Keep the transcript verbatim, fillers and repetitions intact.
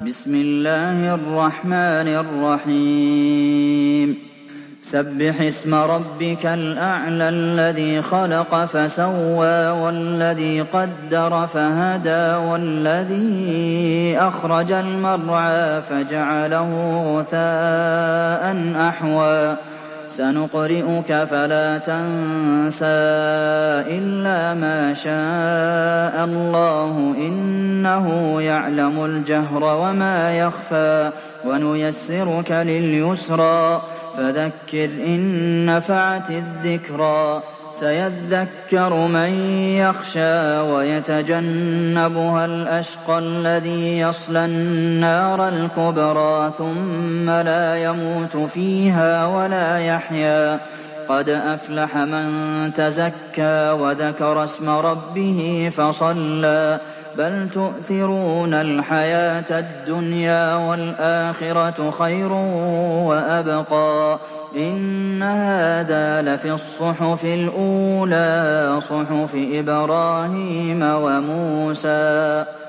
بسم الله الرحمن الرحيم سبح اسم ربك الأعلى الذي خلق فسوى والذي قدر فهدى والذي أخرج المرعى فجعله غثاء أحوى سنقرئك فلا تنسى إلا ما شاء الله إنه يعلم الجهر وما يخفى ونيسرك لليسرى فذكر إن نفعت الذكرى سيذكر من يخشى ويتجنبها الأشقى الذي يصلى النار الكبرى ثم لا يموت فيها ولا يحيا قد أفلح من تزكى وذكر اسم ربه فصلى بل تؤثرون الحياة الدنيا والآخرة خير وأبقى إن هذا لفي الصحف الأولى صحف إبراهيم وموسى